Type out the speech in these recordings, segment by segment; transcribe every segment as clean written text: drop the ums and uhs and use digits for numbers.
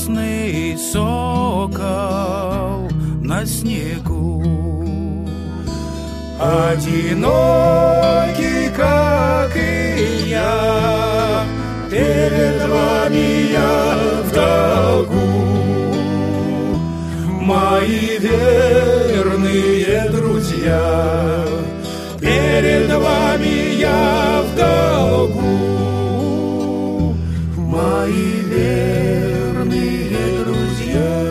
ясный сокол на снегу. Одинокий, как и я, перед вами я в долгу. Мои верные друзья, перед вами я в долгу. Мои верные друзья.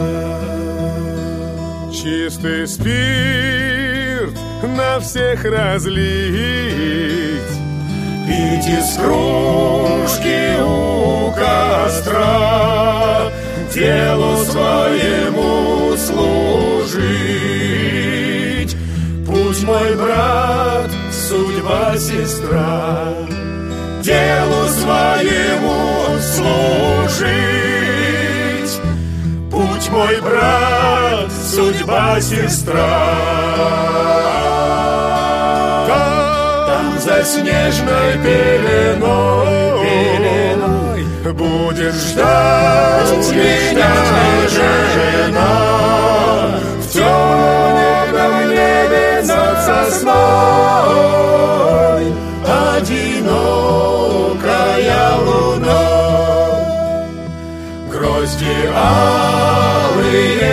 Чистый спирт на всех разлить, пить из кружки у костра, делу своему служить. Путь мой брат, судьба сестра, делу своему служить. Путь мой брат, судьба сестра. Там за снежной пеленой будет ждать меня жена. В темном небе над сосной одинокая луна. Грозди алые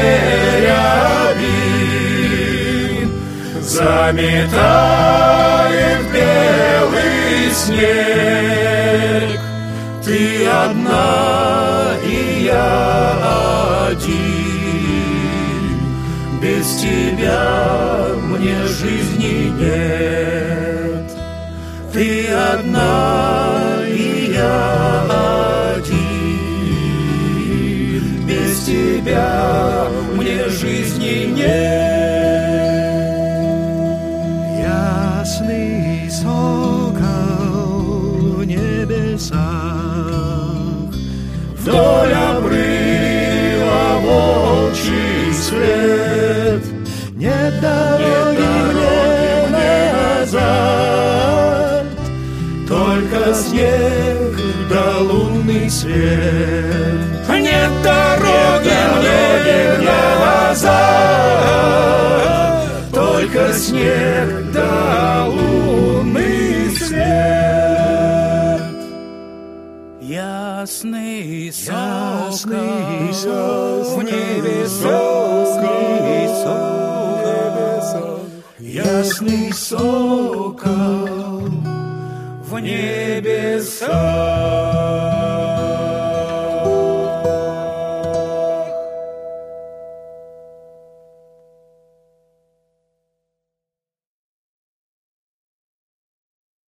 рябин заметает белый снег. Ты одна, и я один. Без тебя мне жизни нет. Ты одна, и я один. Без тебя мне жизни нет. Ясный сокол в небесах, вдоль обрыва волчий след. Нет дороги мне назад, только снег да лунный свет. Нет дороги мне назад, только снег да лунный свет. Ясный сокол в небесах, ясный сокол в небесах.